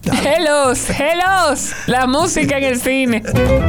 Hellos, la música en el cine.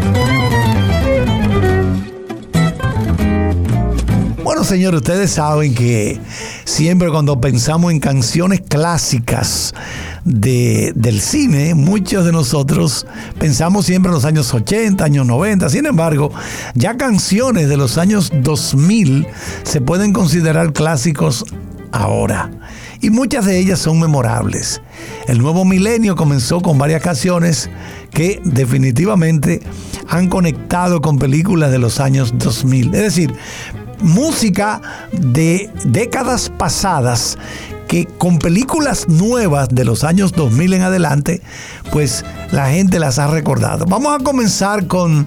Bueno, señores, ustedes saben que siempre cuando pensamos en canciones clásicas del cine, muchos de nosotros pensamos siempre en los años 80, años 90. Sin embargo, ya canciones de los años 2000 se pueden considerar clásicos ahora. Y muchas de ellas son memorables. El nuevo milenio comenzó con varias canciones que definitivamente han conectado con películas de los años 2000. Es decir, música de décadas pasadas que con películas nuevas de los años 2000 en adelante, pues la gente las ha recordado. Vamos a comenzar con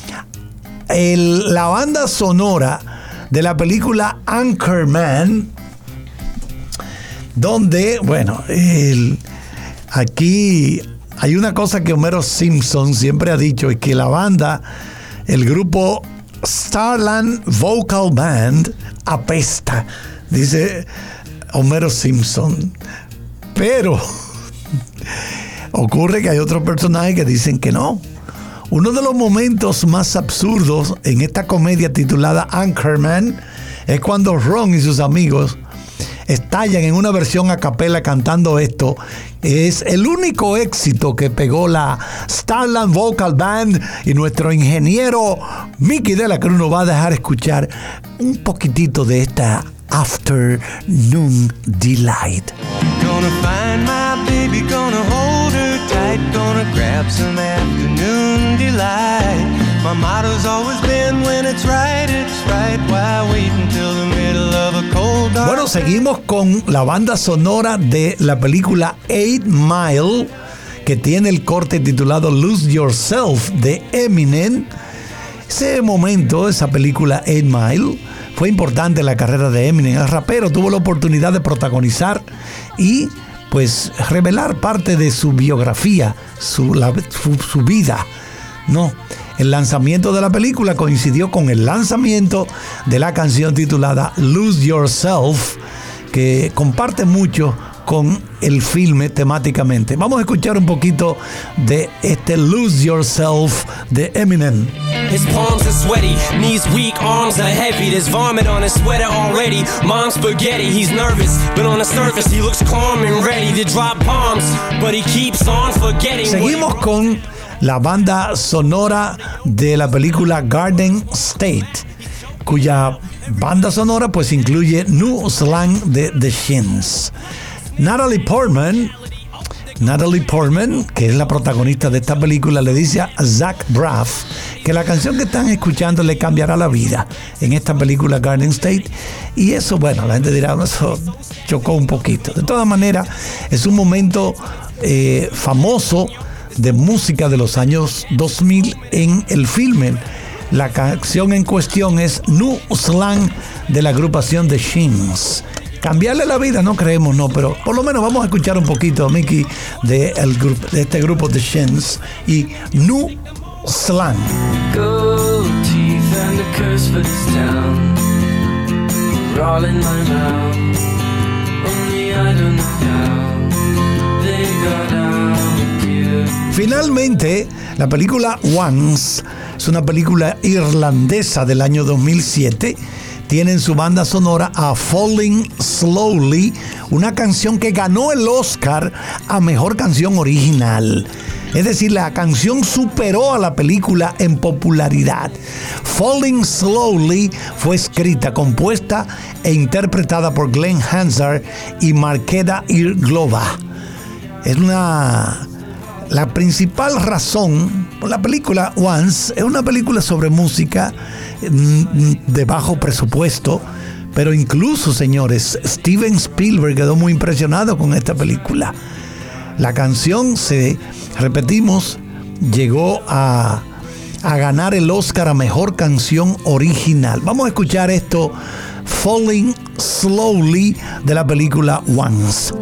la banda sonora de la película Anchorman, donde, bueno, aquí hay una cosa que Homero Simpson siempre ha dicho, es que la banda, el grupo Starland Vocal Band, apesta, dice Homero Simpson. Pero ocurre que hay otros personajes que dicen que no. Uno de los momentos más absurdos en esta comedia titulada Anchorman es cuando Ron y sus amigos estallan en una versión a capela cantando esto. Es el único éxito que pegó la Starland Vocal Band, y nuestro ingeniero Mickey de la Cruz nos va a dejar escuchar un poquitito de esta Afternoon Delight. Gonna find my baby, gonna hold her tight, gonna grab some afternoon delight. My motto's always been when it's right, why wait until the middle of a cold dark. Bueno, seguimos con la banda sonora de la película 8 Mile, que tiene el corte titulado Lose Yourself de Eminem. Ese momento, esa película 8 Mile, fue importante en la carrera de Eminem. El rapero tuvo la oportunidad de protagonizar y pues revelar parte de su biografía, su vida, ¿no? El lanzamiento de la película coincidió con el lanzamiento de la canción titulada Lose Yourself, que comparte mucho con el filme temáticamente. Vamos a escuchar un poquito de este Lose Yourself de Eminem. His palms are sweaty, knees weak, arms are heavy. There's vomit on his sweater already. Mom's spaghetti, he's nervous, but on the surface he looks calm and ready to drop bombs, but he keeps on forgetting. Seguimos con la banda sonora de la película Garden State, cuya banda sonora pues incluye New Slang de The Shins. Natalie Portman, que es la protagonista de esta película, le dice a Zach Braff que la canción que están escuchando le cambiará la vida en esta película Garden State. Y eso, bueno, la gente dirá, eso chocó un poquito. De todas maneras, es un momento famoso de música de los años 2000 en el filme. La canción en cuestión es New Slang de la agrupación The Shins. Cambiarle la vida, no creemos, no, pero por lo menos vamos a escuchar un poquito, Mickey, de este grupo The Shins y New Slang. Gold teeth and a curse for this town, we're all in my mouth, only I don't know how they got out here. Finalmente, la película Once es una película irlandesa del año 2007. Tiene en su banda sonora a Falling Slowly, una canción que ganó el Oscar a Mejor Canción Original. Es decir, la canción superó a la película en popularidad. Falling Slowly fue escrita, compuesta e interpretada por Glenn Hansard y Marketa Irglova. Es la principal razón por la película Once. Es una película sobre música de bajo presupuesto, pero incluso, señores, Steven Spielberg quedó muy impresionado con esta película. La canción, repetimos, llegó a ganar el Oscar a Mejor Canción Original. Vamos a escuchar esto, Falling Slowly, de la película Once.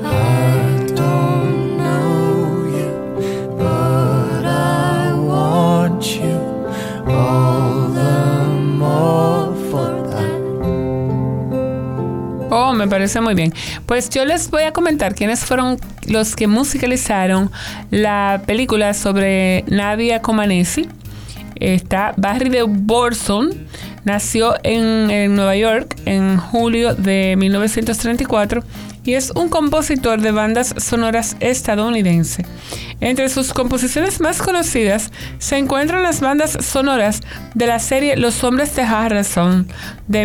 Oh, me parece muy bien. Pues yo les voy a comentar quiénes fueron los que musicalizaron la película sobre Nadia Comaneci. Está Barry de Borson, nació en Nueva York en julio de 1934 y es un compositor de bandas sonoras estadounidense. Entre sus composiciones más conocidas se encuentran las bandas sonoras de la serie Los Hombres de Harrelson de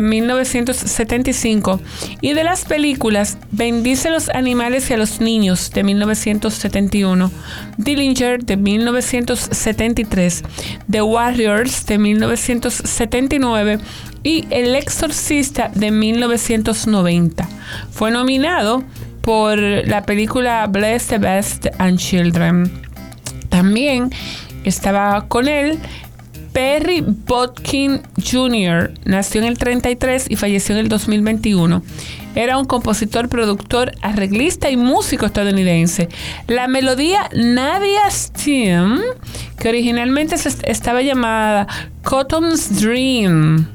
1975 y de las películas Bendice a los animales y a los niños de 1971, Dillinger de 1973, The Warriors de 1979 y El Exorcista de 1990. Fue nominado por la película Bless the Best and Children. También estaba con él Perry Botkin Jr. Nació en el 33 y falleció en el 2021. Era un compositor, productor, arreglista y músico estadounidense. La melodía Nadia's Theme, que originalmente estaba llamada Cotton's Dream,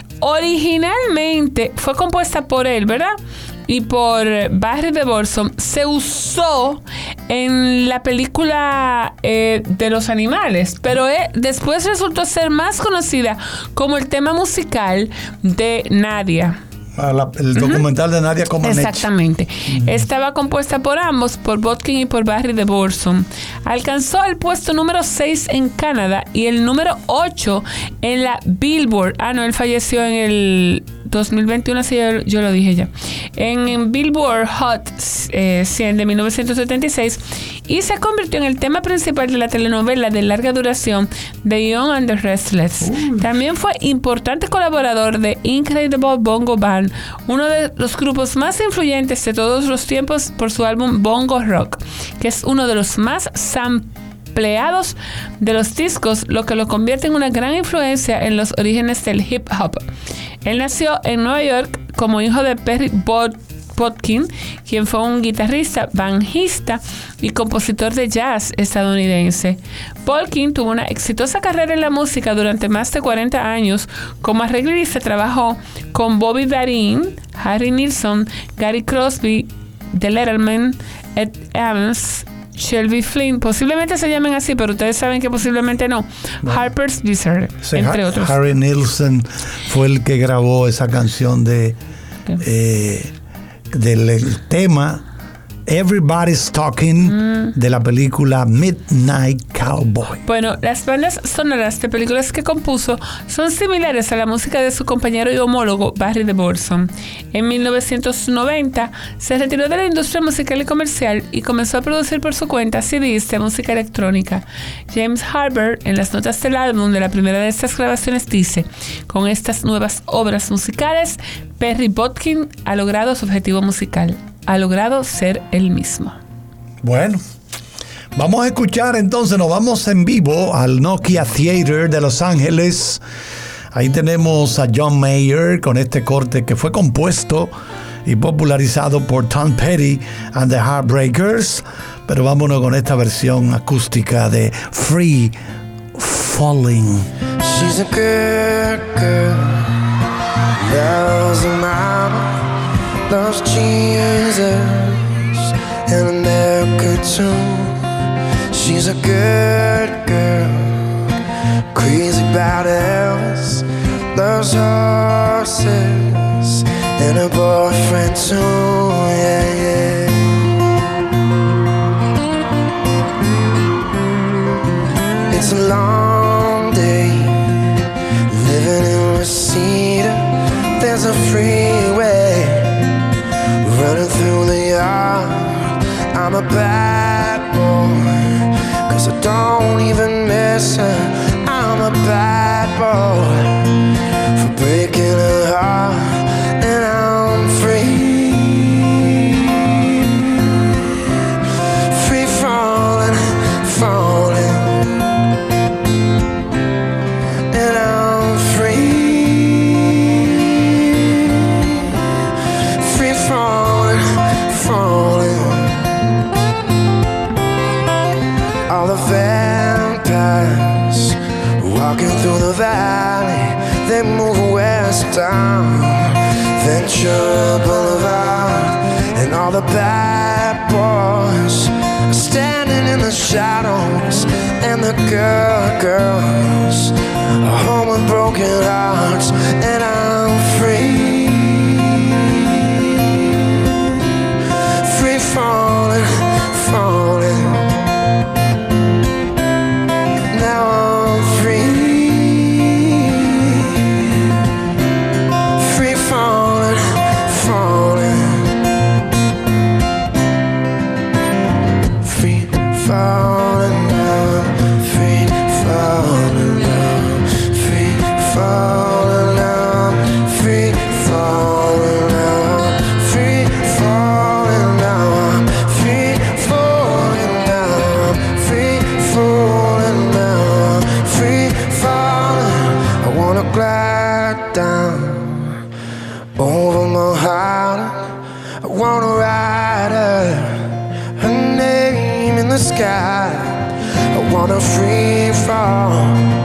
originalmente fue compuesta por él, ¿verdad? Y por Barry de Borson, se usó en la película de los animales, pero después resultó ser más conocida como el tema musical de Nadia. El documental de Nadia Comaneci. Exactamente. Estaba compuesta por ambos, por Botkin y por Barry de Borson. Alcanzó el puesto número 6 en Canadá y el número 8 en la Billboard. No, él falleció en el 2021, así yo lo dije ya. En Billboard Hot 100 de 1976 y se convirtió en el tema principal de la telenovela de larga duración The Young and the Restless. También fue importante colaborador de Incredible Bongo Band, uno de los grupos más influyentes de todos los tiempos por su álbum Bongo Rock, que es uno de los más sampleados de los discos, lo que lo convierte en una gran influencia en los orígenes del hip hop. Él nació en Nueva York como hijo de Perry Botkin, quien fue un guitarrista, bajista y compositor de jazz estadounidense. Botkin tuvo una exitosa carrera en la música durante más de 40 años. Como arreglista trabajó con Bobby Darin, Harry Nilsson, Gary Crosby, The Letterman, Ed Evans, Shelby Flynn, posiblemente se llamen así, pero ustedes saben que posiblemente no. Harper's Wizard, sí, entre otros. Harry Nilsson fue el que grabó esa canción del tema Everybody's Talking de la película Midnight Cowboy. Bueno, las bandas sonoras de películas que compuso son similares a la música de su compañero y homólogo Barry de Borson. En 1990 se retiró de la industria musical y comercial y comenzó a producir por su cuenta CDs de música electrónica. James Harber, en las notas del álbum de la primera de estas grabaciones, dice: con estas nuevas obras musicales, Perry Botkin ha logrado su objetivo musical. Ha logrado ser él mismo. Bueno, vamos a escuchar entonces, nos vamos en vivo al Nokia Theater de Los Ángeles. Ahí tenemos a John Mayer con este corte que fue compuesto y popularizado por Tom Petty and the Heartbreakers. Pero vámonos con esta versión acústica de Free Falling. She's a good girl, loves her mama, loves Jesus and America too. She's a good girl, crazy about Elvis, loves horses and her boyfriend too. Yeah, yeah. It's a long day living in Reseda. There's a freeway running through the yard. I'm a bad boy, 'cause I don't even miss her. I'm a bad boy for breaking her heart. And I'm free, free falling, falling. And I'm free, free falling, falling. All the vampires walking through the valley, they move westbound, Ventura Boulevard. And all the bad boys and the girls are home with broken hearts, and I'm free, free falling, falling. Now I'm free, free falling, falling. Free falling now, free falling now, free falling now, free falling now, free falling now, free falling now, free falling now, free falling. I wanna glide down over my heart. I wanna ride her name in the sky. I wanna free fall.